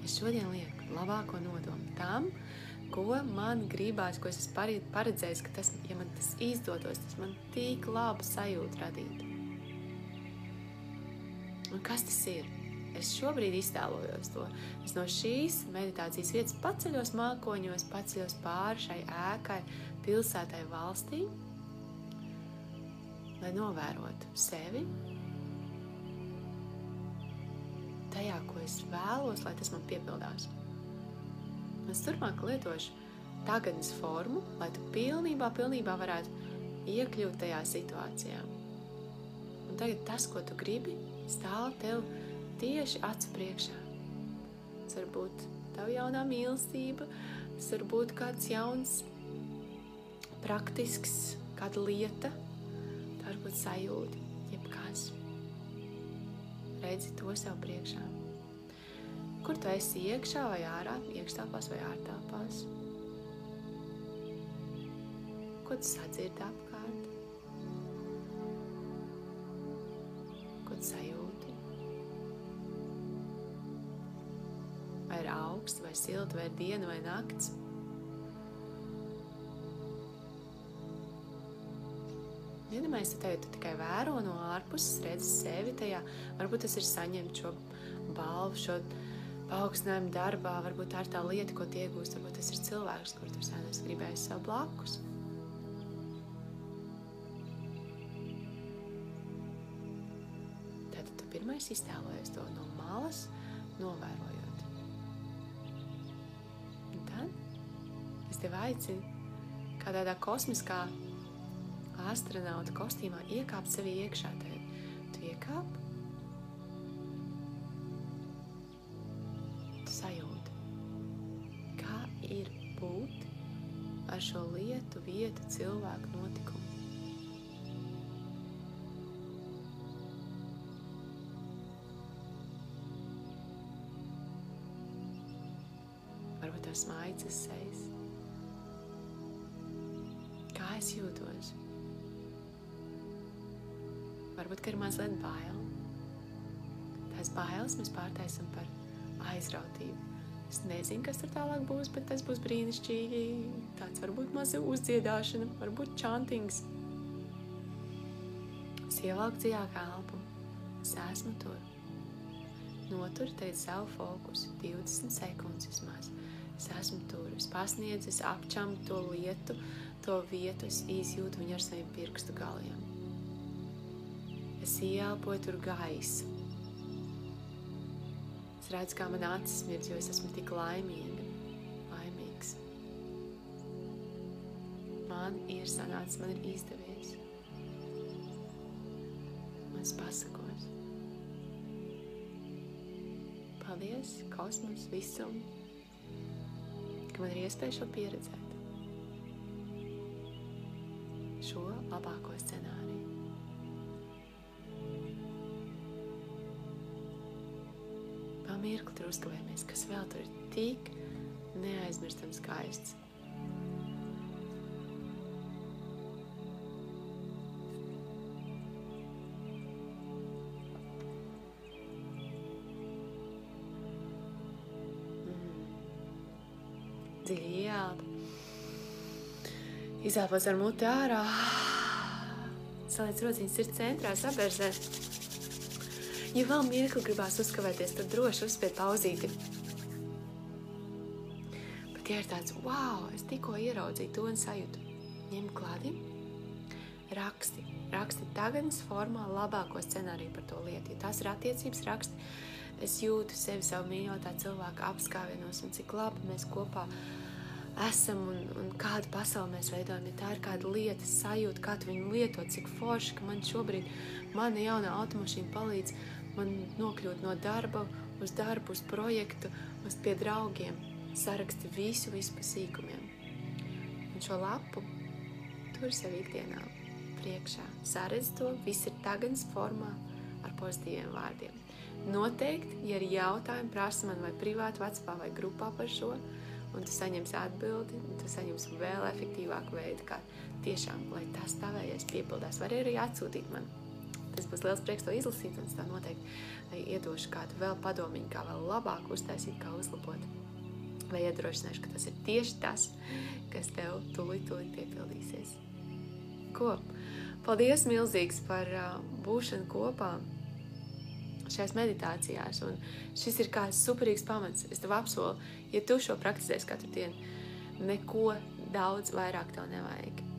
Es šodien lieku labāko nodomu tam, ko man gribās, ko es esmu paredzējis, ka tas, ja man tas izdotos, tas man tik labu sajūtu radītu. Un kas tas ir? Es šobrīd iztēlojos to. Es no šīs meditācijas vietas paceļos mākoņos, paceļos pāri šai ēkai, pilsētai, valstī, lai novērotu sevi tajā, ko es vēlos, lai tas man piepildās. Es turpmāk lietošu tagadnes formu, lai tu pilnībā varētu iekļūt tajā situācijā. Un tagad tas, ko tu gribi, stāv tev tieši acu priekšā. Tas var būt tavu jaunā mīlestība, tas var būt kāds jauns, praktisks, kāda lieta, tā var būt sajūta, jebkas. Redzi to sev priekšā. Kur tu esi iekšā vai ārā, iekštāpās vai ārtāpās? Ko tu sadzirdi apkārt? Ko tu sajūti? Vai ir augsts, vai silti, vai ir diena, vai nakts? Iedomājies, ka tu tikai vēro no ārpuses, redzi sevi tajā. Varbūt tas ir saņemt šo balvu, šo paaugstinājumu darbā, varbūt tā ir tā lieta, ko tu iegūst, varbūt tas ir cilvēks, kur tu sen esi gribējis sev blakus. Tātad tu pirmais iztēlojies to no malas, novērojot. Un tad es tevi aicinu kā tādā kosmiskā astronauta kostīmā iekāpt sevi iekšā. Tu iekāp, tu sajūti, kā ir būt ar šo lietu, vietu, cilvēku, notikumu. Varbūt tās maicas sejas. Kā es jūtos? Varbūt, ka ir mazliet bail. Tās bailes mēs pārtaisam par aizrautību. Es nezinu, kas tur tālāk būs, bet tas būs brīnišķīgi. Tāds varbūt maza uzdziedāšana, varbūt čantings. Es ievelku dziļāk elpu. Es esmu tur. Notur tagad savu fokusu 20 sekundes vismaz. Es esmu tur. Es pasniedzu, es apčamu to lietu, to vietu. Es izjūtu viņu ar saviem pirkstu galiem. Es ieelpoju tur gaisu. Es redzu, kā man acis mirdz, jo es esmu tik laimīgs. Man ir sanācis, man ir izdevies. Un es pasakos. Paldies, kosmos, visum, ka man ir iespēja šo pieredzēt. Šo labāko scenāriju. Mirkli tur uzkavējamies, kas vēl tur ir tik neaizmirstams skaists. Dziļi ieelpa. Izelpos ar muti ārā. Saliec rociņas sirds centrā, saberzē. Ja vēl mirkli gribās uzkavēties, tad droši uzspied pauzīti. Bet ja ir tāds, wow, es tikko ieraudzīju to un sajūtu, ņem klādi, raksti tagadnes formā labāko scenāriju par to lietu. Ja tās ir attiecības, raksti, es jūtu sevi savu mīļotā cilvēka apskāvienos un cik labi mēs kopā esam un kādu pasauli mēs veidojam. Ja tā ir kāda lieta, sajūta, kā tu viņu lietot, cik forši, ka man šobrīd mana jaunā automašīna palīdz man nokļūt no darba, uz projektu, uz pie draugiem. Saraksti visu pa sīkumiem. Un šo lapu tur sev ikdienā priekšā. Saredz to, viss ir tagadnes formā ar pozitīviem vārdiem. Noteikti, ja ir jautājumi, prasa man vai privāti, WhatsAppā vai grupā par šo, un tu saņemsi atbildi, un tu saņemsi vēl efektīvāku veidu, kā tiešām, lai tas tavējais piepildās. Var arī atsūtīt man. tas būs liels prieks to izlasīt, un es tā noteikti iedošu kādu vēl padomiņu, kā vēl labāk uztaisīt, kā uzlabot. Vai iedrošināšu, ka tas ir tieši tas, kas tev tūlīt piepildīsies. Ko? Paldies milzīgs par būšanu kopā šajās meditācijās, un šis ir kā superīgs pamats. Es tev apsolu, ja tu šo praktizēsi katru dienu, neko daudz vairāk tev nevajag.